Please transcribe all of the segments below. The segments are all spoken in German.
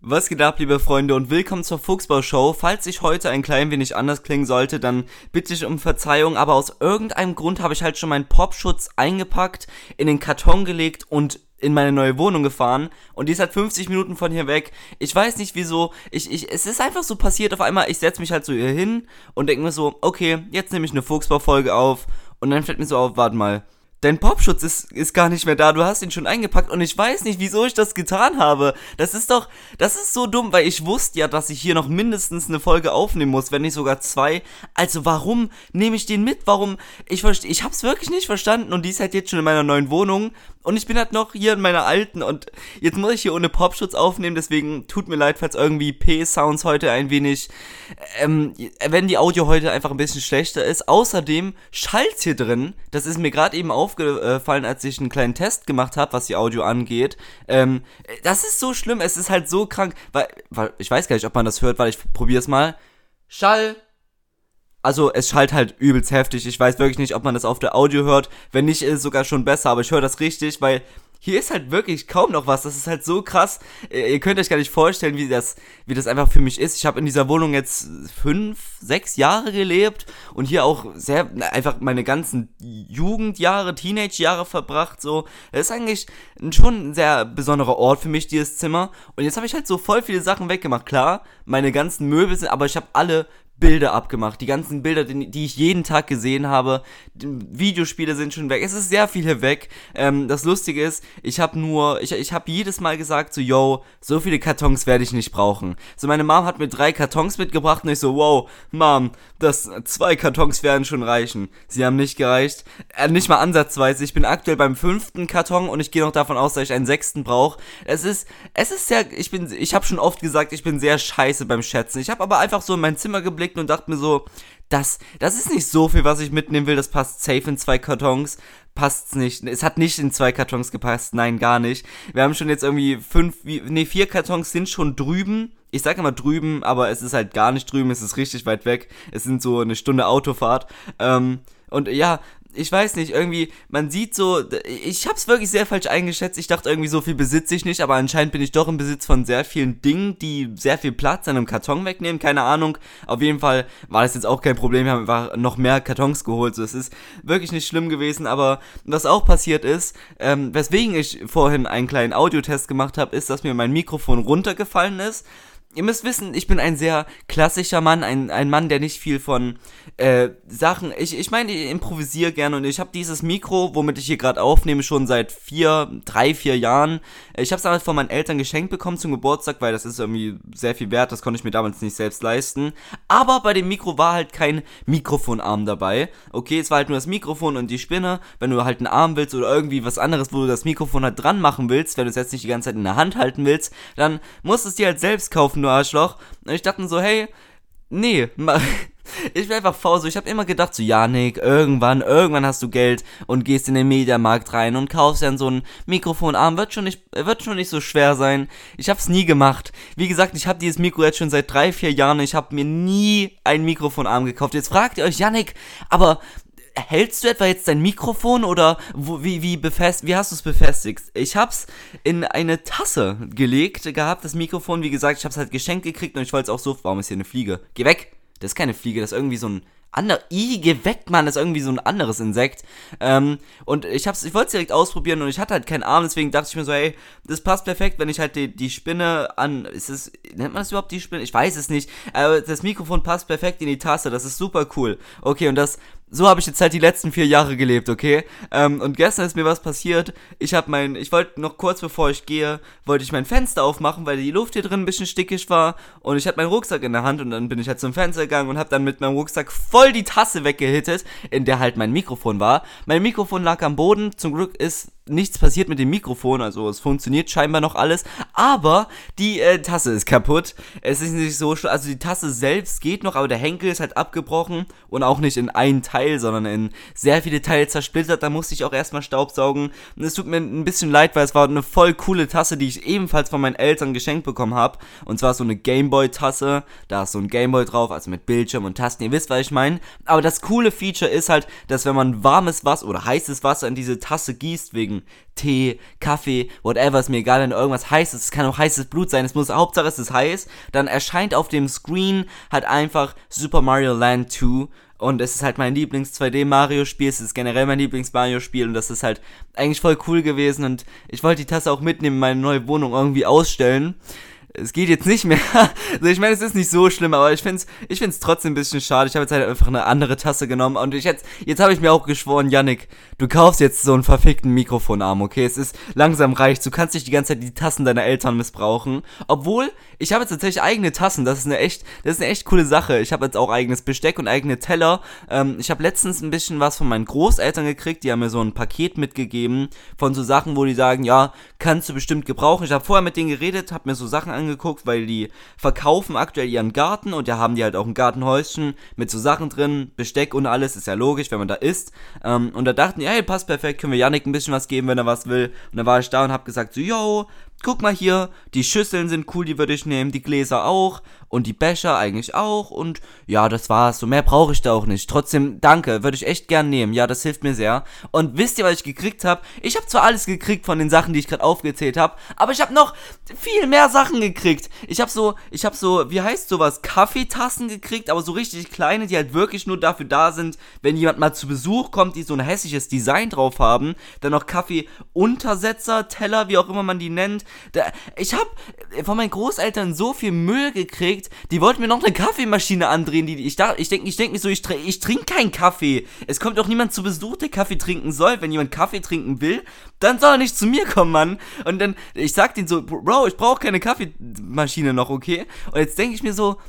Was geht ab, liebe Freunde, und willkommen zur Fuchsbau-Show. Falls ich heute ein klein wenig anders klingen sollte, dann bitte ich um Verzeihung, aber aus irgendeinem Grund habe ich halt schon meinen Popschutz eingepackt, in den Karton gelegt und in meine neue Wohnung gefahren, und die ist halt 50 Minuten von hier weg. Ich weiß nicht wieso, es ist einfach so passiert auf einmal. Ich setze mich halt so hier hin und denke mir so, okay, jetzt nehme ich eine Fuchsbau-Folge auf, und dann fällt mir so auf, warte mal, dein Popschutz ist gar nicht mehr da, du hast ihn schon eingepackt, und ich weiß nicht, wieso ich das getan habe. Das ist so dumm, weil ich wusste ja, dass ich hier noch mindestens eine Folge aufnehmen muss, wenn nicht sogar 2. Also warum nehme ich den mit? Ich hab's wirklich nicht verstanden, und die ist halt jetzt schon in meiner neuen Wohnung, und ich bin halt noch hier in meiner alten, und jetzt muss ich hier ohne Popschutz aufnehmen, deswegen tut mir leid, falls irgendwie P-Sounds heute ein wenig, wenn die Audio heute einfach ein bisschen schlechter ist. Außerdem schallt's hier drin, das ist mir gerade eben aufgefallen, als ich einen kleinen Test gemacht habe, was die Audio angeht. Das ist so schlimm, es ist halt so krank, weil ich weiß gar nicht, ob man das hört, weil ich probier's mal. Schall. Also es schallt halt übelst heftig, ich weiß wirklich nicht, ob man das auf der Audio hört, wenn nicht, ist es sogar schon besser, aber ich höre das richtig, weil hier ist halt wirklich kaum noch was, das ist halt so krass, ihr könnt euch gar nicht vorstellen, wie das einfach für mich ist. Ich habe in dieser Wohnung jetzt 5-6 Jahre gelebt und hier auch einfach meine ganzen Jugendjahre, Teenage-Jahre verbracht, so. Das ist eigentlich schon ein sehr besonderer Ort für mich, dieses Zimmer, und jetzt habe ich halt so voll viele Sachen weggemacht. Klar, meine ganzen Möbel sind, aber ich habe alle Bilder abgemacht, die ganzen Bilder, die ich jeden Tag gesehen habe, die Videospiele sind schon weg, es ist sehr viel hier weg. Das Lustige ist, ich habe jedes Mal gesagt so, yo, so viele Kartons werde ich nicht brauchen. So, meine Mom hat mir 3 Kartons mitgebracht und ich so, wow, Mom, 2 Kartons werden schon reichen. Sie haben nicht gereicht, nicht mal ansatzweise. Ich bin aktuell beim 5. Karton und ich gehe noch davon aus, dass ich einen 6. brauche. Ich habe schon oft gesagt, ich bin sehr scheiße beim Schätzen. Ich habe aber einfach so in mein Zimmer geblickt und dachte mir so, das ist nicht so viel, was ich mitnehmen will, das passt safe in 2 Kartons, passt's nicht, es hat nicht in 2 Kartons gepasst, nein, gar nicht. Wir haben schon jetzt irgendwie 4 Kartons sind schon drüben, ich sag immer drüben, aber es ist halt gar nicht drüben, es ist richtig weit weg, es sind so eine Stunde Autofahrt, und ja, ich weiß nicht, irgendwie, man sieht so, ich hab's wirklich sehr falsch eingeschätzt, ich dachte irgendwie, so viel besitze ich nicht, aber anscheinend bin ich doch im Besitz von sehr vielen Dingen, die sehr viel Platz an einem Karton wegnehmen, keine Ahnung. Auf jeden Fall war das jetzt auch kein Problem, wir haben einfach noch mehr Kartons geholt, so, es ist wirklich nicht schlimm gewesen, aber was auch passiert ist, weswegen ich vorhin einen kleinen Audiotest gemacht habe, ist, dass mir mein Mikrofon runtergefallen ist. Ihr müsst wissen, ich bin ein sehr klassischer Mann, ein Mann, der nicht viel von Sachen, ich meine, ich improvisiere gerne, und ich habe dieses Mikro, womit ich hier gerade aufnehme, schon seit 3-4 Jahren. Ich habe es damals von meinen Eltern geschenkt bekommen zum Geburtstag, weil das ist irgendwie sehr viel wert, das konnte ich mir damals nicht selbst leisten. Aber bei dem Mikro war halt kein Mikrofonarm dabei. Okay, es war halt nur das Mikrofon und die Spinne. Wenn du halt einen Arm willst oder irgendwie was anderes, wo du das Mikrofon halt dran machen willst, wenn du es jetzt nicht die ganze Zeit in der Hand halten willst, dann musst du es dir halt selbst kaufen, du Arschloch. Und ich dachte mir so, hey, nee, ich bin einfach faul, so, ich habe immer gedacht, so, ja, Nick, irgendwann hast du Geld und gehst in den Mediamarkt rein und kaufst dann so einen Mikrofonarm, wird schon nicht so schwer sein. Ich hab's nie gemacht. Wie gesagt, ich habe dieses Mikro jetzt schon seit 3-4 Jahren, ich habe mir nie einen Mikrofonarm gekauft. Jetzt fragt ihr euch, Janik, aber hältst du etwa jetzt dein Mikrofon, oder wie hast du es befestigt? Ich hab's in eine Tasse gelegt gehabt, das Mikrofon, wie gesagt, ich hab's halt geschenkt gekriegt, und ich wollte es auch so, warum ist hier eine Fliege? Geh weg! Das ist keine Fliege, das ist irgendwie so ein geh weg, Mann, das ist irgendwie so ein anderes Insekt. Und ich wollte es direkt ausprobieren, und ich hatte halt keinen Arm, deswegen dachte ich mir so, hey, das passt perfekt, wenn ich halt die Spinne nennt man das überhaupt die Spinne? Ich weiß es nicht, aber das Mikrofon passt perfekt in die Tasse, das ist super cool. Okay, und so habe ich jetzt halt die letzten 4 Jahre gelebt, okay? Und gestern ist mir was passiert. Ich wollte noch kurz bevor ich gehe, wollte ich mein Fenster aufmachen, weil die Luft hier drin ein bisschen stickig war, und ich hatte meinen Rucksack in der Hand, und dann bin ich halt zum Fenster gegangen und habe dann mit meinem Rucksack voll die Tasse weggehittet, in der halt mein Mikrofon war. Mein Mikrofon lag am Boden, zum Glück ist nichts passiert mit dem Mikrofon, also es funktioniert scheinbar noch alles, aber die Tasse ist kaputt. Es ist nicht so schlimm, also die Tasse selbst geht noch, aber der Henkel ist halt abgebrochen, und auch nicht in einen Teil, sondern in sehr viele Teile zersplittert. Da musste ich auch erstmal Staubsaugen, und es tut mir ein bisschen leid, weil es war eine voll coole Tasse, die ich ebenfalls von meinen Eltern geschenkt bekommen habe, und zwar so eine Gameboy-Tasse, da ist so ein Gameboy drauf, also mit Bildschirm und Tasten, ihr wisst, was ich meine. Aber das coole Feature ist halt, dass wenn man warmes Wasser oder heißes Wasser in diese Tasse gießt, wegen trinken. Tee, Kaffee, whatever, ist mir egal, wenn irgendwas heiß ist. Es kann auch heißes Blut sein, Hauptsache es ist heiß. Dann erscheint auf dem Screen halt einfach Super Mario Land 2. Und es ist halt mein Lieblings-2D-Mario-Spiel, es ist generell mein Lieblings-Mario-Spiel und das ist halt eigentlich voll cool gewesen und ich wollte die Tasse auch mitnehmen, meine neue Wohnung irgendwie ausstellen. Es geht jetzt nicht mehr. Also ich meine, es ist nicht so schlimm, aber ich find's trotzdem ein bisschen schade. Ich habe jetzt halt einfach eine andere Tasse genommen und jetzt habe ich mir auch geschworen, Yannick, du kaufst jetzt so einen verfickten Mikrofonarm, okay? Es ist langsam reicht. Du kannst nicht die ganze Zeit die Tassen deiner Eltern missbrauchen. Obwohl, ich habe jetzt tatsächlich eigene Tassen. Das ist eine echt coole Sache. Ich habe jetzt auch eigenes Besteck und eigene Teller. Ich habe letztens ein bisschen was von meinen Großeltern gekriegt. Die haben mir so ein Paket mitgegeben von so Sachen, wo die sagen, ja, kannst du bestimmt gebrauchen. Ich habe vorher mit denen geredet, habe mir so Sachen angeguckt, weil die verkaufen aktuell ihren Garten und da haben die halt auch ein Gartenhäuschen mit so Sachen drin, Besteck und alles, ist ja logisch, wenn man da isst. Und da dachten die, hey, passt perfekt, können wir Yannick ein bisschen was geben, wenn er was will. Und dann war ich da und hab gesagt so, yo, guck mal hier, die Schüsseln sind cool, die würde ich nehmen, die Gläser auch und die Becher eigentlich auch und ja, das war's, so mehr brauche ich da auch nicht. Trotzdem, danke, würde ich echt gern nehmen, ja, das hilft mir sehr. Und wisst ihr, was ich gekriegt habe? Ich habe zwar alles gekriegt von den Sachen, die ich gerade aufgezählt habe, aber ich habe noch viel mehr Sachen gekriegt. Ich habe so, wie heißt sowas, Kaffeetassen gekriegt, aber so richtig kleine, die halt wirklich nur dafür da sind, wenn jemand mal zu Besuch kommt, die so ein hässliches Design drauf haben. Dann noch Kaffeeuntersetzer, Teller, wie auch immer man die nennt. Ich habe von meinen Großeltern so viel Müll gekriegt, die wollten mir noch eine Kaffeemaschine andrehen, ich denke mir so, ich trinke keinen Kaffee. Es kommt auch niemand zu Besuch, der Kaffee trinken soll. Wenn jemand Kaffee trinken will, dann soll er nicht zu mir kommen, Mann. Und dann, ich sag denen so, Bro, ich brauche keine Kaffeemaschine noch, okay? Und jetzt denke ich mir so,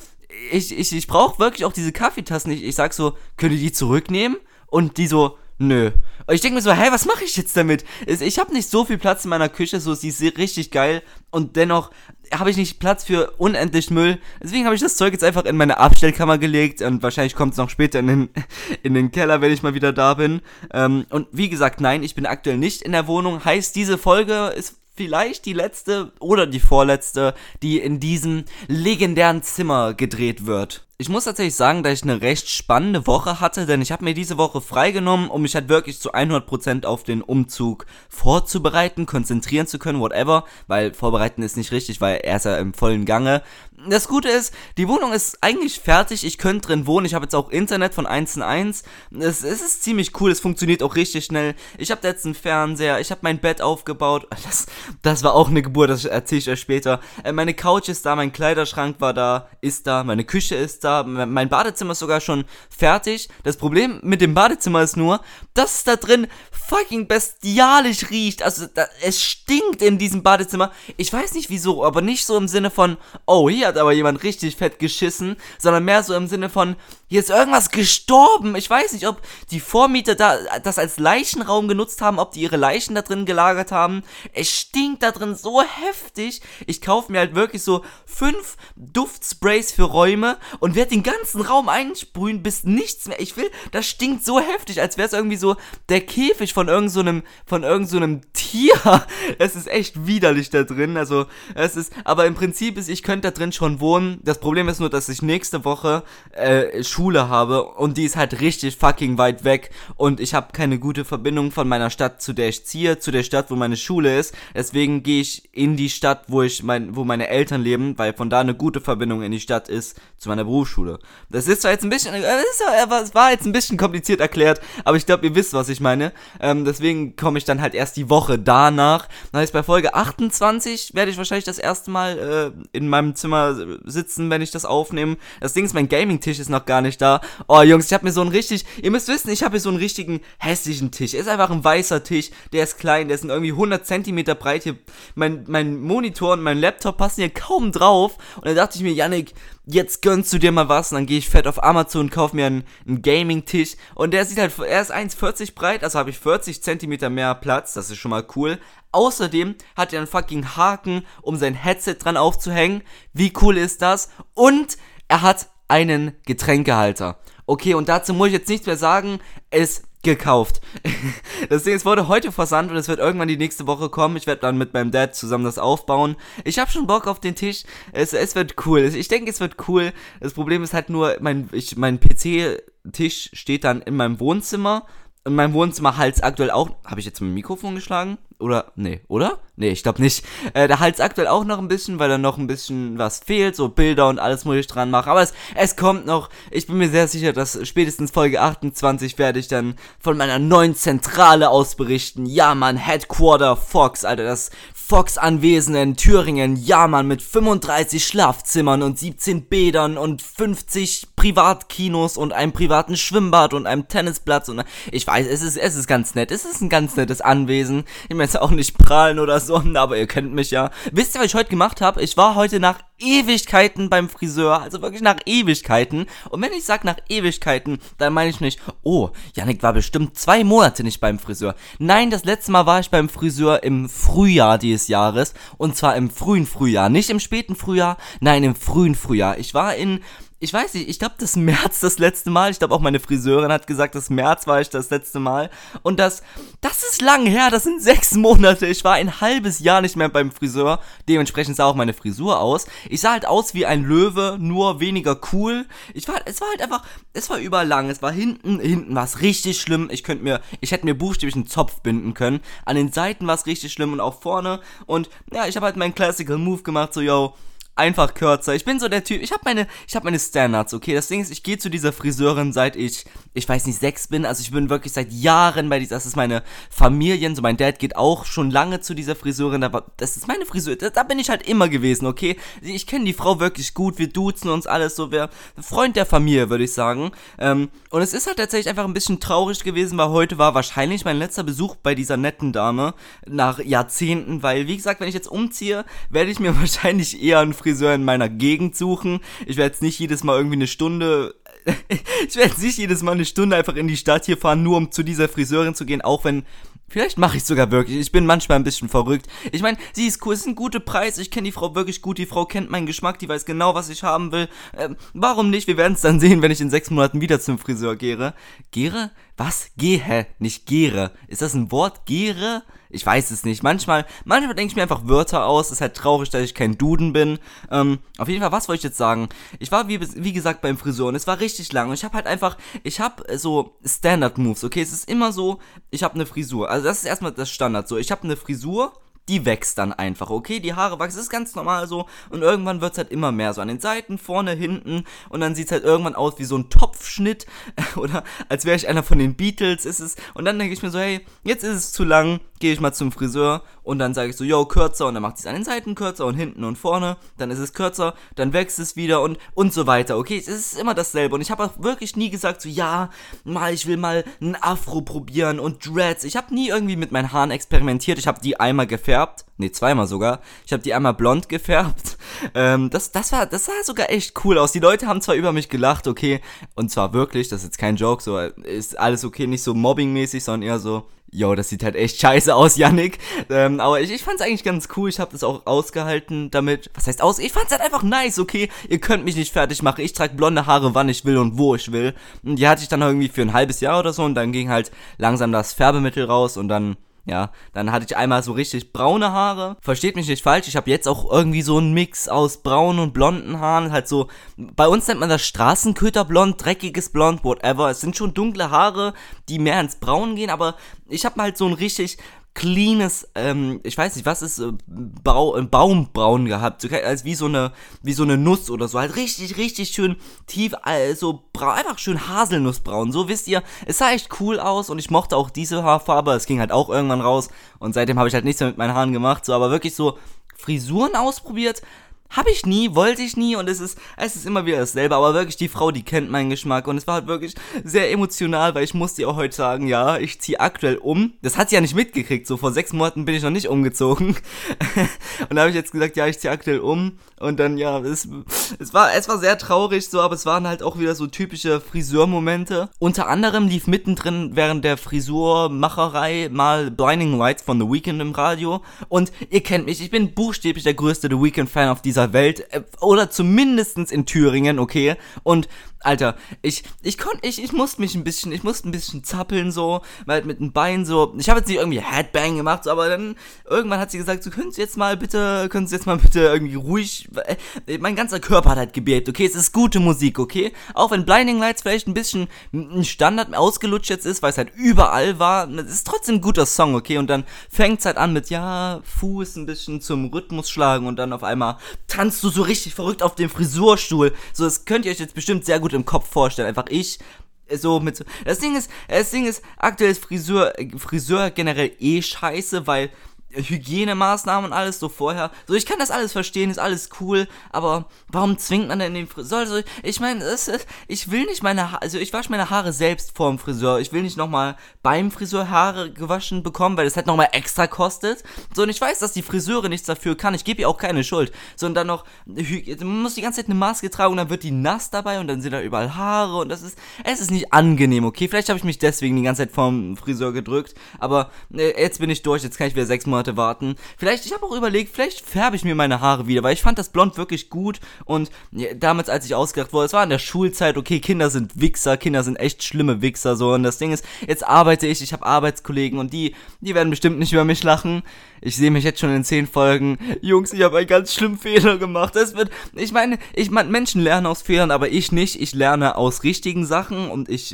ich brauche wirklich auch diese Kaffeetassen. Ich sag so, könnt ihr die zurücknehmen? Und die so, nö. Und ich denke mir so, hä, was mache ich jetzt damit? Ich habe nicht so viel Platz in meiner Küche, so, sie ist richtig geil und dennoch habe ich nicht Platz für unendlich Müll. Deswegen habe ich das Zeug jetzt einfach in meine Abstellkammer gelegt und wahrscheinlich kommt es noch später in den Keller, wenn ich mal wieder da bin. Und wie gesagt, nein, ich bin aktuell nicht in der Wohnung. Heißt, diese Folge ist vielleicht die letzte oder die vorletzte, die in diesem legendären Zimmer gedreht wird. Ich muss tatsächlich sagen, dass ich eine recht spannende Woche hatte, denn ich habe mir diese Woche freigenommen, um mich halt wirklich zu 100% auf den Umzug vorzubereiten, konzentrieren zu können, whatever, weil vorbereiten ist nicht richtig, weil er ist ja im vollen Gange. Das Gute ist, die Wohnung ist eigentlich fertig, ich könnte drin wohnen, ich habe jetzt auch Internet von 1 in 1, es ist ziemlich cool, es funktioniert auch richtig schnell, ich habe jetzt einen Fernseher, ich habe mein Bett aufgebaut, das war auch eine Geburt, das erzähle ich euch später, meine Couch ist da, mein Kleiderschrank war da, ist da, meine Küche ist da, mein Badezimmer ist sogar schon fertig. Das Problem mit dem Badezimmer ist nur, dass es da drin fucking bestialisch riecht. Also es stinkt in diesem Badezimmer. Ich weiß nicht wieso, aber nicht so im Sinne von, oh, hier hat aber jemand richtig fett geschissen, sondern mehr so im Sinne von, hier ist irgendwas gestorben. Ich weiß nicht, ob die Vormieter das als Leichenraum genutzt haben, ob die ihre Leichen da drin gelagert haben. Es stinkt da drin so heftig. Ich kaufe mir halt wirklich so 5 Duftsprays für Räume und werde den ganzen Raum einsprühen, bis nichts mehr. Das stinkt so heftig, als wäre es irgendwie so der Käfig von irgend so einem Tier. Es ist echt widerlich da drin. Also, aber im Prinzip ich könnte da drin schon wohnen. Das Problem ist nur, dass ich nächste Woche Schule habe und die ist halt richtig fucking weit weg und ich habe keine gute Verbindung von meiner Stadt, zu der ich ziehe, zu der Stadt, wo meine Schule ist. Deswegen gehe ich in die Stadt, wo meine Eltern leben, weil von da eine gute Verbindung in die Stadt ist, zu meiner Berufsschule. Das ist zwar jetzt ein bisschen, es war jetzt ein bisschen kompliziert erklärt, aber ich glaube, ihr wisst, was ich meine. Deswegen komme ich dann halt erst die Woche danach. Das heißt, bei Folge 28 werde ich wahrscheinlich das erste Mal in meinem Zimmer sitzen, wenn ich das aufnehme. Das Ding ist, mein Gaming-Tisch ist noch gar nicht da. Oh, Jungs, ihr müsst wissen, ich habe hier so einen richtigen hässlichen Tisch. Ist einfach ein weißer Tisch, der ist klein, der ist irgendwie 100 Zentimeter breit. Hier, mein Monitor und mein Laptop passen hier kaum drauf. Und da dachte ich mir, Yannick, jetzt gönnst du dir mal was und dann gehe ich fett auf Amazon und kaufe mir einen Gaming-Tisch und er ist 1,40 breit, also habe ich 40 Zentimeter mehr Platz, das ist schon mal cool. Außerdem hat er einen fucking Haken, um sein Headset dran aufzuhängen. Wie cool ist das? Und er hat einen Getränkehalter. Okay, und dazu muss ich jetzt nichts mehr sagen, es gekauft. Das Ding, es wurde heute versandt und es wird irgendwann die nächste Woche kommen. Ich werde dann mit meinem Dad zusammen das aufbauen. Ich habe schon Bock auf den Tisch. Es wird cool. Ich denke, es wird cool. Das Problem ist halt nur, mein PC-Tisch steht dann in meinem Wohnzimmer. in meinem Wohnzimmer Hals aktuell auch. Habe ich jetzt mit dem Mikrofon geschlagen? Oder? Nee, oder? Nee, ich glaube nicht. Der Hals aktuell auch noch ein bisschen, weil da noch ein bisschen was fehlt. So Bilder und alles muss ich dran machen. Aber es kommt noch. Ich bin mir sehr sicher, dass spätestens Folge 28 werde ich dann von meiner neuen Zentrale aus berichten. Ja, Mann, Headquarter Fox, Alter. Das Fox-Anwesen in Thüringen. Ja, Mann, mit 35 Schlafzimmern und 17 Bädern und 50 Privatkinos und einem privaten Schwimmbad und einem Tennisplatz. Und ich weiß, es ist ganz nett. Es ist ein ganz nettes Anwesen. Ich meine jetzt auch nicht prahlen oder so, aber ihr kennt mich ja. Wisst ihr, was ich heute gemacht habe? Ich war heute nach Ewigkeiten beim Friseur, also wirklich nach Ewigkeiten. Und wenn ich sage nach Ewigkeiten, dann meine ich nicht, oh, Yannick war bestimmt 2 Monate nicht beim Friseur. Nein, das letzte Mal war ich beim Friseur im Frühjahr dieses Jahres. Und zwar im frühen Frühjahr. Nicht im späten Frühjahr, nein, im frühen Frühjahr. Ich weiß nicht, ich glaube das März das letzte Mal. Ich glaube auch meine Friseurin hat gesagt, das März war ich das letzte Mal. Und das ist lang her, das sind 6 Monate. Ich war ein halbes Jahr nicht mehr beim Friseur. Dementsprechend sah auch meine Frisur aus. Ich sah halt aus wie ein Löwe, nur weniger cool. Es war überall lang. Es war hinten war es richtig schlimm. Ich hätte mir buchstäblich einen Zopf binden können. An den Seiten war es richtig schlimm und auch vorne. Und ja, ich habe halt meinen Classical Move gemacht, so yo, einfach kürzer. Ich bin so der Typ, ich hab meine Standards, okay? Das Ding ist, ich gehe zu dieser Friseurin seit ich weiß nicht, 6 bin. Also ich bin wirklich seit Jahren bei dieser, das ist meine Familie, so mein Dad geht auch schon lange zu dieser Friseurin, aber das ist meine Friseur, da bin ich halt immer gewesen, okay? Ich kenne die Frau wirklich gut, wir duzen uns alles so, wir Freund der Familie, würde ich sagen. Und es ist halt tatsächlich einfach ein bisschen traurig gewesen, weil heute war wahrscheinlich mein letzter Besuch bei dieser netten Dame nach Jahrzehnten, weil, wie gesagt, wenn ich jetzt umziehe, werde ich mir wahrscheinlich eher einen Friseur in meiner Gegend suchen. Ich werde jetzt nicht jedes Mal irgendwie eine Stunde einfach in die Stadt hier fahren, nur um zu dieser Friseurin zu gehen, auch wenn, vielleicht mache ich es sogar wirklich, ich bin manchmal ein bisschen verrückt. Ich meine, sie ist cool, es ist ein guter Preis, ich kenne die Frau wirklich gut, die Frau kennt meinen Geschmack, die weiß genau, was ich haben will. Warum nicht? Wir werden es dann sehen, wenn ich in 6 Monaten wieder zum Friseur gehe. Gere? Was? Gehe, nicht gere. Ist das ein Wort? Gere? Ich weiß es nicht. Manchmal denke ich mir einfach Wörter aus. Es ist halt traurig, dass ich kein Duden bin. Auf jeden Fall, was wollte ich jetzt sagen? Ich war, wie gesagt, beim Friseur und es war richtig lang. Und ich habe so Standard-Moves, okay? Es ist immer so, ich habe eine Frisur. Also das ist erstmal das Standard so. Ich habe eine Frisur, die wächst dann einfach, okay? Die Haare wachsen, das ist ganz normal so. Und irgendwann wird es halt immer mehr so an den Seiten, vorne, hinten. Und dann sieht es halt irgendwann aus wie so ein Topfschnitt. Oder als wäre ich einer von den Beatles. Und dann denke ich mir so, hey, jetzt ist es zu lang. Gehe ich mal zum Friseur. Und dann sage ich so, yo, kürzer. Und dann macht es an den Seiten kürzer und hinten und vorne. Dann ist es kürzer, dann wächst es wieder und so weiter, okay? Es ist immer dasselbe. Und ich habe auch wirklich nie gesagt so, ja, ich will mal ein Afro probieren und Dreads. Ich habe nie irgendwie mit meinen Haaren experimentiert. Ich habe die einmal gefärbt. Nee, 2-mal sogar. Ich habe die einmal blond gefärbt. Das sah sogar echt cool aus. Die Leute haben zwar über mich gelacht, okay. Und zwar wirklich, das ist jetzt kein Joke, so ist alles okay, nicht so mobbingmäßig, sondern eher so, yo, das sieht halt echt scheiße aus, Yannick. Aber ich fand's eigentlich ganz cool. Ich habe das auch ausgehalten damit. Was heißt aus? Ich fand's halt einfach nice, okay? Ihr könnt mich nicht fertig machen. Ich trage blonde Haare, wann ich will und wo ich will. Und die hatte ich dann irgendwie für ein halbes Jahr oder so. Und dann ging halt langsam das Färbemittel raus und dann hatte ich einmal so richtig braune Haare. Versteht mich nicht falsch, ich habe jetzt auch irgendwie so einen Mix aus braunen und blonden Haaren. Halt so, bei uns nennt man das Straßenköterblond, dreckiges Blond, whatever. Es sind schon dunkle Haare, die mehr ins Braun gehen, aber ich habe halt so ein richtig cleanes, ich weiß nicht, was ist, Baumbraun gehabt, so, als wie so eine Nuss oder so, halt richtig, richtig schön tief, so einfach schön Haselnussbraun, so wisst ihr, es sah echt cool aus und ich mochte auch diese Haarfarbe, es ging halt auch irgendwann raus und seitdem habe ich halt nichts mehr mit meinen Haaren gemacht, so, aber wirklich so Frisuren ausprobiert, habe ich nie, wollte ich nie und es ist immer wieder dasselbe, aber wirklich die Frau, die kennt meinen Geschmack und es war halt wirklich sehr emotional, weil ich musste ihr auch heute sagen, ja, ich ziehe aktuell um. Das hat sie ja nicht mitgekriegt, so vor 6 Monaten bin ich noch nicht umgezogen und da habe ich jetzt gesagt, ja, ich ziehe aktuell um und dann, ja, es war sehr traurig so, aber es waren halt auch wieder so typische Friseurmomente. Unter anderem lief mittendrin während der Frisurmacherei mal Blinding Lights von The Weeknd im Radio und ihr kennt mich, ich bin buchstäblich der größte The Weeknd-Fan auf dieser dieser Welt, oder zumindestens in Thüringen, okay, und Alter, ich musste ein bisschen zappeln so, weil mit dem Bein so, ich habe jetzt nicht irgendwie Headbang gemacht, so, aber dann irgendwann hat sie gesagt, so, können Sie jetzt mal bitte irgendwie ruhig, mein ganzer Körper hat halt gebebt, okay, es ist gute Musik, okay, auch wenn Blinding Lights vielleicht ein bisschen ein Standard ausgelutscht jetzt ist, weil es halt überall war, es ist trotzdem ein guter Song, okay, und dann fängt's halt an mit, ja, Fuß ein bisschen zum Rhythmus schlagen und dann auf einmal tanzt du so richtig verrückt auf dem Frisurstuhl, so, das könnt ihr euch jetzt bestimmt sehr gut im Kopf vorstellen. Einfach das Ding ist, aktuell ist Friseur generell scheiße, weil Hygienemaßnahmen und alles so vorher. So, ich kann das alles verstehen, ist alles cool, aber warum zwingt man denn den Friseur? Also, ich meine, ich will nicht ich wasche meine Haare selbst vorm Friseur. Ich will nicht nochmal beim Friseur Haare gewaschen bekommen, weil das halt nochmal extra kostet. So, und ich weiß, dass die Friseure nichts dafür kann. Ich gebe ihr auch keine Schuld. So, und dann noch, man muss die ganze Zeit eine Maske tragen und dann wird die nass dabei und dann sind da überall Haare und es ist nicht angenehm, okay? Vielleicht habe ich mich deswegen die ganze Zeit vorm Friseur gedrückt, aber jetzt bin ich durch, jetzt kann ich wieder 6 Monate warten. Ich habe auch überlegt, vielleicht färbe ich mir meine Haare wieder, weil ich fand das Blond wirklich gut und damals, als ich ausgedacht wurde, es war in der Schulzeit, okay, Kinder sind Wichser, Kinder sind echt schlimme Wichser, so, und das Ding ist, jetzt arbeite ich habe Arbeitskollegen und die werden bestimmt nicht über mich lachen. Ich sehe mich jetzt schon in 10 Folgen. Jungs, ich habe einen ganz schlimmen Fehler gemacht. Menschen lernen aus Fehlern, aber ich nicht. Ich lerne aus richtigen Sachen und ich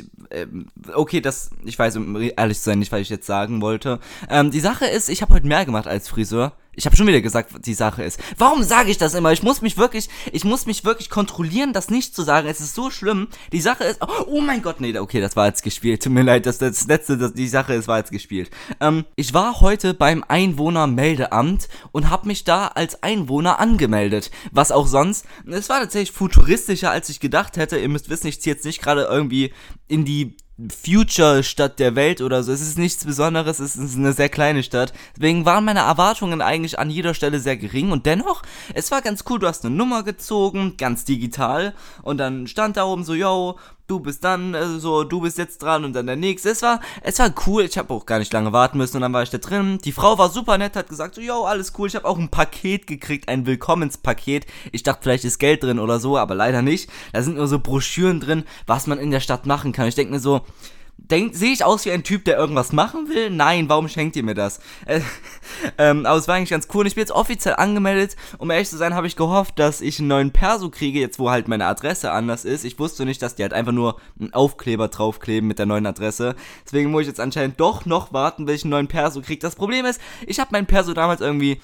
weiß, um ehrlich zu sein, nicht, was ich jetzt sagen wollte. Die Sache ist, ich habe heute mehr gemacht als Friseur. Ich habe schon wieder gesagt, was die Sache ist. Warum sage ich das immer? Ich muss mich wirklich kontrollieren, das nicht zu sagen. Es ist so schlimm. Die Sache ist, oh mein Gott, nee, okay, das war jetzt gespielt. Tut mir leid, die Sache ist, war jetzt gespielt. Ich war heute beim Einwohnermeldeamt und habe mich da als Einwohner angemeldet. Was auch sonst. Es war tatsächlich futuristischer, als ich gedacht hätte. Ihr müsst wissen, ich ziehe jetzt nicht gerade irgendwie in die Future-Stadt der Welt oder so. Es ist nichts Besonderes, es ist eine sehr kleine Stadt. Deswegen waren meine Erwartungen eigentlich an jeder Stelle sehr gering und dennoch, es war ganz cool, du hast eine Nummer gezogen, ganz digital und dann stand da oben so, yo, du bist du bist jetzt dran und dann der nächste. Es war cool, ich habe auch gar nicht lange warten müssen und dann war ich da drin. Die Frau war super nett, hat gesagt so, yo, alles cool, ich habe auch ein Paket gekriegt, ein Willkommenspaket. Ich dachte, vielleicht ist Geld drin oder so, aber leider nicht. Da sind nur so Broschüren drin, was man in der Stadt machen kann. Ich denke mir so, sehe ich aus wie ein Typ, der irgendwas machen will? Nein, warum schenkt ihr mir das? Aber es war eigentlich ganz cool und ich bin jetzt offiziell angemeldet. Um ehrlich zu sein, habe ich gehofft, dass ich einen neuen Perso kriege, jetzt wo halt meine Adresse anders ist. Ich wusste nicht, dass die halt einfach nur einen Aufkleber draufkleben mit der neuen Adresse. Deswegen muss ich jetzt anscheinend doch noch warten, bis ich einen neuen Perso kriege. Das Problem ist, ich habe meinen Perso damals irgendwie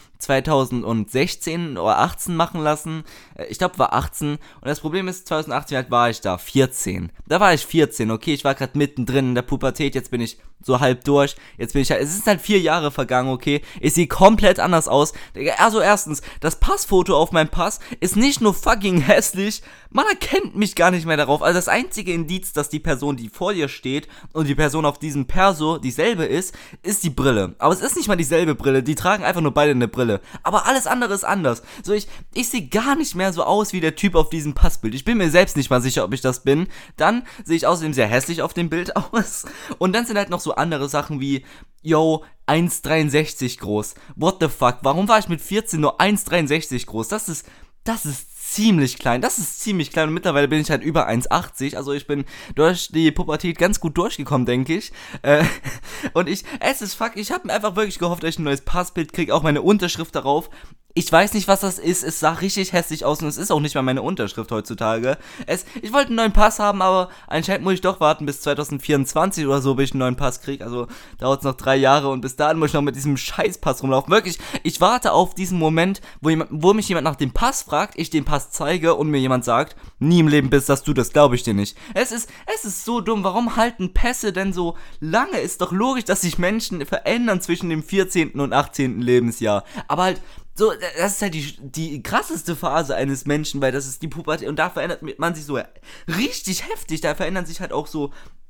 2016 oder 18 machen lassen. Ich glaube, war 18. Und das Problem ist, 2018 halt war ich da 14. Da war ich 14, okay, ich war gerade mittendrin in der Pubertät, jetzt bin ich so halb durch, es ist halt 4 Jahre vergangen, okay, ich sehe komplett anders aus. Also erstens, das Passfoto auf meinem Pass ist nicht nur fucking hässlich, man erkennt mich gar nicht mehr darauf. Also das einzige Indiz, dass die Person, die vor dir steht und die Person auf diesem Perso dieselbe ist die Brille. Aber es ist nicht mal dieselbe Brille, die tragen einfach nur beide eine Brille. Aber alles andere ist anders. So, ich sehe gar nicht mehr so aus wie der Typ auf diesem Passbild. Ich bin mir selbst nicht mal sicher, ob ich das bin. Dann sehe ich außerdem sehr hässlich auf dem Bild aus. Und dann sind halt noch so andere Sachen wie, yo, 1,63 groß. What the fuck? Warum war ich mit 14 nur 1,63 groß? Das ist ziemlich klein. Und mittlerweile bin ich halt über 1,80. Also ich bin durch die Pubertät ganz gut durchgekommen, denke ich. Und ich habe mir einfach wirklich gehofft, dass ich ein neues Passbild kriege, auch meine Unterschrift darauf. Ich weiß nicht, was das ist. Es sah richtig hässlich aus und es ist auch nicht mal meine Unterschrift heutzutage. Ich wollte einen neuen Pass haben, aber anscheinend muss ich doch warten bis 2024 oder so, bis ich einen neuen Pass kriege. Also dauert es noch 3 Jahre und bis dahin muss ich noch mit diesem Scheißpass rumlaufen. Wirklich, ich warte auf diesen Moment, wo mich jemand nach dem Pass fragt, ich den Pass zeige und mir jemand sagt, nie im Leben bist das du, das glaube ich dir nicht. Es ist so dumm. Warum halten Pässe denn so lange? Ist doch logisch, dass sich Menschen verändern zwischen dem 14. und 18. Lebensjahr. Aber halt, so, das ist halt die krasseste Phase eines Menschen, weil das ist die Pubertät und da verändert man sich so richtig heftig, da verändern sich halt auch so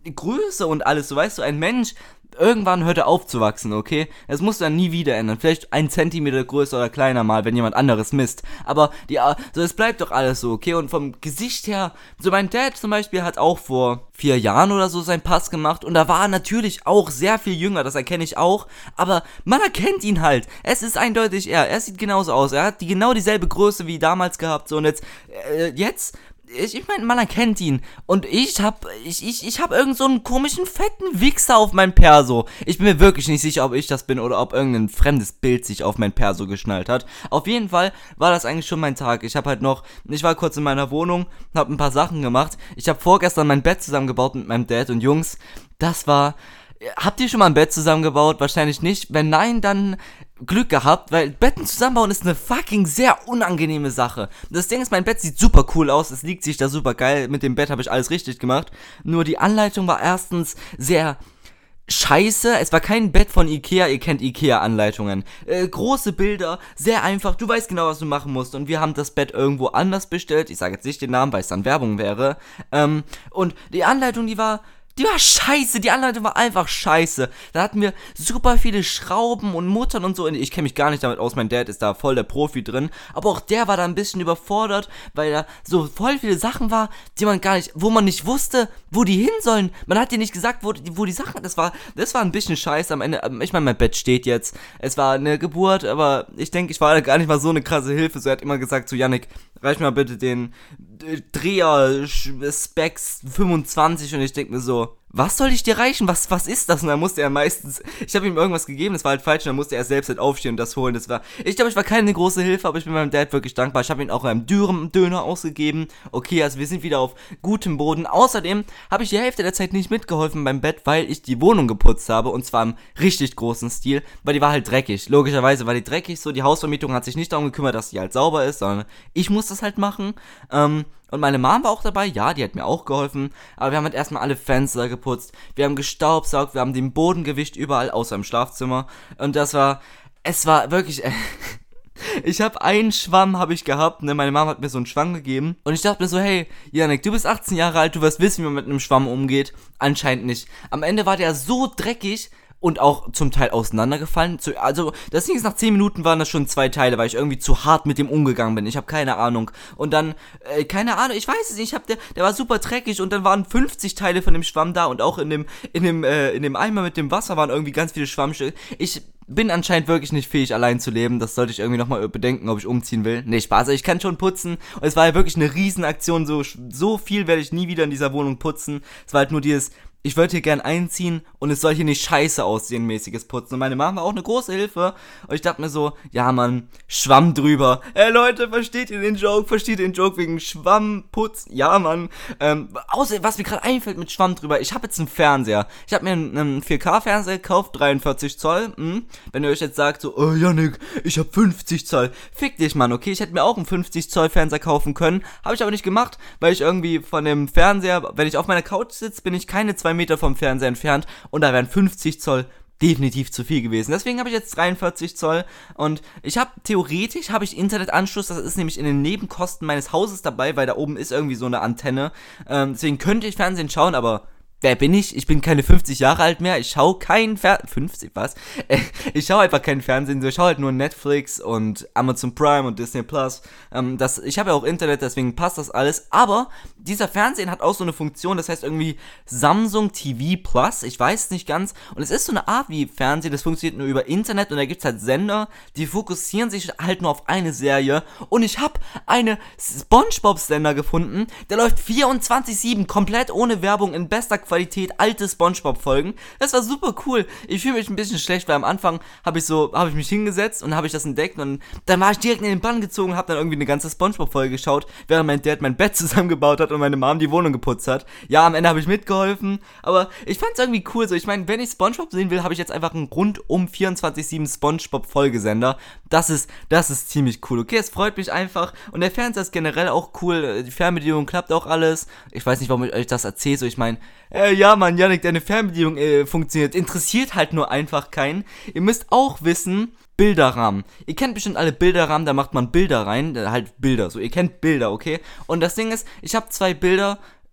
Größe und alles, so weißt du, ein Mensch, irgendwann hört er aufzuwachsen, okay? Das musst du dann nie wieder ändern. Vielleicht 1 Zentimeter größer oder kleiner mal, wenn jemand anderes misst. Aber so, es bleibt doch alles so, okay? Und vom Gesicht her, so mein Dad zum Beispiel hat auch vor 4 Jahren oder so seinen Pass gemacht und da war er natürlich auch sehr viel jünger, das erkenne ich auch, aber man erkennt ihn halt. Es ist eindeutig er sieht genauso aus, er hat genau dieselbe Größe wie damals gehabt, so und jetzt ich meine, man erkennt ihn. Und ich hab irgend so einen komischen, fetten Wichser auf mein Perso. Ich bin mir wirklich nicht sicher, ob ich das bin oder ob irgendein fremdes Bild sich auf mein Perso geschnallt hat. Auf jeden Fall war das eigentlich schon mein Tag. Ich war kurz in meiner Wohnung, hab ein paar Sachen gemacht. Ich habe vorgestern mein Bett zusammengebaut mit meinem Dad und Jungs. Habt ihr schon mal ein Bett zusammengebaut? Wahrscheinlich nicht. Wenn nein, dann Glück gehabt, weil Betten zusammenbauen ist eine fucking sehr unangenehme Sache. Das Ding ist, mein Bett sieht super cool aus, es liegt sich da super geil, mit dem Bett habe ich alles richtig gemacht. Nur die Anleitung war erstens sehr scheiße, es war kein Bett von Ikea, ihr kennt Ikea-Anleitungen. Große Bilder, sehr einfach, du weißt genau, was du machen musst. Und wir haben das Bett irgendwo anders bestellt, ich sage jetzt nicht den Namen, weil es dann Werbung wäre. Und die Anleitung, die war scheiße, die Anleitung war einfach scheiße. Da hatten wir super viele Schrauben und Muttern und so. Ich kenne mich gar nicht damit aus, mein Dad ist da voll der Profi drin. Aber auch der war da ein bisschen überfordert, weil da so voll viele Sachen war, wo man nicht wusste, wo die hin sollen. Man hat dir nicht gesagt, wo die Sachen, das war ein bisschen scheiße am Ende. Ich meine, mein Bett steht jetzt. Es war eine Geburt, aber ich denke, ich war gar nicht mal so eine krasse Hilfe. So, er hat immer gesagt, so, Yannick, reich mir mal bitte den Dreher Specs 25 und ich denke mir so, was soll ich dir reichen? Was ist das? Und dann musste er meistens, ich habe ihm irgendwas gegeben, das war halt falsch und dann musste er selbst halt aufstehen und das holen. Ich glaube, ich war keine große Hilfe, aber ich bin meinem Dad wirklich dankbar. Ich habe ihn auch einem Döner ausgegeben. Okay, also wir sind wieder auf gutem Boden. Außerdem habe ich die Hälfte der Zeit nicht mitgeholfen beim Bett, weil ich die Wohnung geputzt habe und zwar im richtig großen Stil, weil die war halt dreckig. Logischerweise war die dreckig, so die Hausvermietung hat sich nicht darum gekümmert, dass die halt sauber ist, sondern ich muss das halt machen. Und meine Mom war auch dabei, ja, die hat mir auch geholfen, aber wir haben halt erstmal alle Fenster geputzt, wir haben gestaubsaugt, wir haben den Boden gewischt, überall außer im Schlafzimmer und es war wirklich, ich habe einen Schwamm gehabt, ne, meine Mom hat mir so einen Schwamm gegeben und ich dachte mir so, hey, Yannick, du bist 18 Jahre alt, du wirst wissen, wie man mit einem Schwamm umgeht, anscheinend nicht. Am Ende war der so dreckig, und auch zum Teil auseinandergefallen. Also, das Ding ist, nach 10 Minuten waren das schon 2 Teile, weil ich irgendwie zu hart mit dem umgegangen bin. Ich habe keine Ahnung. Und dann, keine Ahnung, ich weiß es nicht, der war super dreckig und dann waren 50 Teile von dem Schwamm da und auch in dem Eimer mit dem Wasser waren irgendwie ganz viele Schwammstücke. Ich bin anscheinend wirklich nicht fähig, allein zu leben. Das sollte ich irgendwie nochmal bedenken, ob ich umziehen will. Nee, Spaß, ich kann schon putzen. Und es war ja wirklich eine Riesenaktion. So viel werde ich nie wieder in dieser Wohnung putzen. Es war halt nur ich wollte hier gern einziehen und es soll hier nicht scheiße aussehen, mäßiges Putzen. Und meine Mama war auch eine große Hilfe. Und ich dachte mir so, ja Mann, Schwamm drüber. Leute, versteht ihr den Joke? Versteht ihr den Joke wegen Schwammputz? Ja Mann. Außer, was mir gerade einfällt mit Schwamm drüber, ich habe jetzt einen Fernseher. Ich habe mir einen 4K-Fernseher gekauft, 43 Zoll. Wenn ihr euch jetzt sagt so, oh Yannick, ich habe 50 Zoll. Fick dich, Mann, okay? Ich hätte mir auch einen 50 Zoll Fernseher kaufen können. Habe ich aber nicht gemacht, weil ich irgendwie von dem Fernseher, wenn ich auf meiner Couch sitze, bin ich keine 2 Meter vom Fernseher entfernt und da wären 50 Zoll definitiv zu viel gewesen. Deswegen habe ich jetzt 43 Zoll und theoretisch habe ich Internetanschluss, das ist nämlich in den Nebenkosten meines Hauses dabei, weil da oben ist irgendwie so eine Antenne. Deswegen könnte ich Fernsehen schauen, aber wer bin ich? Ich bin keine 50 Jahre alt mehr. Ich schaue kein 50, was? Ich schaue einfach kein Fernsehen. Ich schaue halt nur Netflix und Amazon Prime und Disney Plus. Ich habe ja auch Internet, deswegen passt das alles. Aber dieser Fernsehen hat auch so eine Funktion, das heißt irgendwie Samsung TV Plus. Ich weiß es nicht ganz. Und es ist so eine Art wie Fernsehen, das funktioniert nur über Internet. Und da gibt es halt Sender, die fokussieren sich halt nur auf eine Serie. Und ich habe einen SpongeBob-Sender gefunden, der läuft 24/7, komplett ohne Werbung, in bester Qualität, alte SpongeBob-Folgen. Das war super cool. Ich fühle mich ein bisschen schlecht, weil am Anfang habe ich mich hingesetzt und habe ich das entdeckt und dann war ich direkt in den Bann gezogen und habe dann irgendwie eine ganze SpongeBob-Folge geschaut, während mein Dad mein Bett zusammengebaut hat und meine Mom die Wohnung geputzt hat. Ja, am Ende habe ich mitgeholfen, aber ich fand es irgendwie cool. So, ich meine, wenn ich SpongeBob sehen will, habe ich jetzt einfach einen rundum 24/7 SpongeBob-Folgesender. Das ist ziemlich cool, okay? Es freut mich einfach und der Fernseher ist generell auch cool. Die Fernbedienung klappt auch alles. Ich weiß nicht, warum ich euch das erzähle. So, ich meine, ja Mann, Yannick, deine Fernbedienung funktioniert. Interessiert halt nur einfach keinen. Ihr müsst auch wissen, Bilderrahmen. Ihr kennt bestimmt alle Bilderrahmen, da macht man Bilder rein, halt Bilder, so, ihr kennt Bilder, okay? Und das Ding ist, ich habe 2 Bilder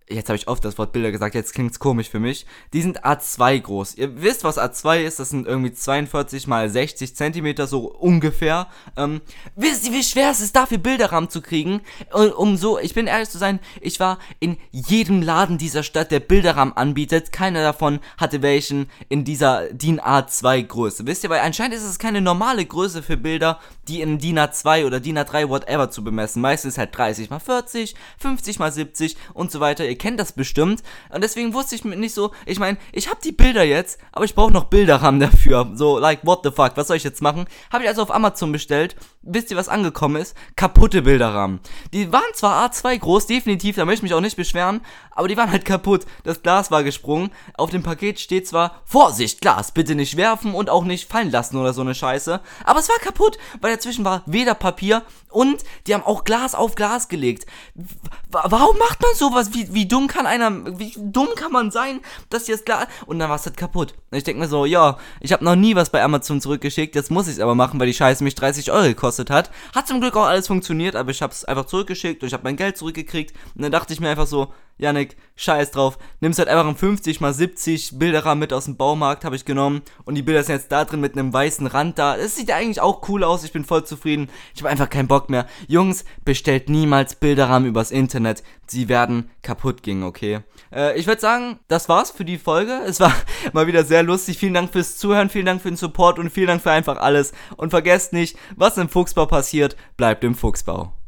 jetzt habe ich oft das Wort Bilder gesagt, jetzt klingt's komisch für mich, die sind A2 groß. Ihr wisst, was A2 ist, das sind irgendwie 42 mal 60 Zentimeter, so ungefähr. Wisst ihr, wie schwer es ist, dafür Bilderrahmen zu kriegen? Ich bin ehrlich zu sein, ich war in jedem Laden dieser Stadt, der Bilderrahmen anbietet, keiner davon hatte welchen in dieser DIN A2 Größe. Wisst ihr, weil anscheinend ist es keine normale Größe für Bilder, die in DIN A2 oder DIN A3 whatever zu bemessen. Meistens halt 30 mal 40, 50 mal 70 und so weiter. Ihr kennt das bestimmt. Und deswegen wusste ich mir nicht so, ich meine, ich habe die Bilder jetzt, aber ich brauche noch Bilderrahmen dafür. So, like, what the fuck, was soll ich jetzt machen? Habe ich also auf Amazon bestellt. Wisst ihr, was angekommen ist? Kaputte Bilderrahmen. Die waren zwar A2 groß, definitiv, da möchte ich mich auch nicht beschweren, aber die waren halt kaputt. Das Glas war gesprungen. Auf dem Paket steht zwar, Vorsicht, Glas, bitte nicht werfen und auch nicht fallen lassen oder so eine Scheiße. Aber es war kaputt, weil dazwischen war weder Papier und die haben auch Glas auf Glas gelegt. Warum macht man sowas? Wie dumm kann man sein, dass hier das Glas... Und dann war es halt kaputt. Und ich denke mir so, ja, ich habe noch nie was bei Amazon zurückgeschickt, jetzt muss ich es aber machen, weil die Scheiße mich 30 Euro gekostet hat. Hat zum Glück auch alles funktioniert, aber ich habe es einfach zurückgeschickt und ich habe mein Geld zurückgekriegt. Und dann dachte ich mir einfach so, Yannick, scheiß drauf, nimmst halt einfach einen 50 x 70 Bilderrahmen mit aus dem Baumarkt, habe ich genommen. Und die Bilder sind jetzt da drin mit einem weißen Rand da. Das sieht ja eigentlich auch cool aus, ich bin voll zufrieden. Ich habe einfach keinen Bock mehr. Jungs, bestellt niemals Bilderrahmen übers Internet. Sie werden kaputt gehen, okay? Ich würde sagen, das war's für die Folge. Es war mal wieder sehr lustig. Vielen Dank fürs Zuhören, vielen Dank für den Support und vielen Dank für einfach alles. Und vergesst nicht, was im Fuchsbau passiert, bleibt im Fuchsbau.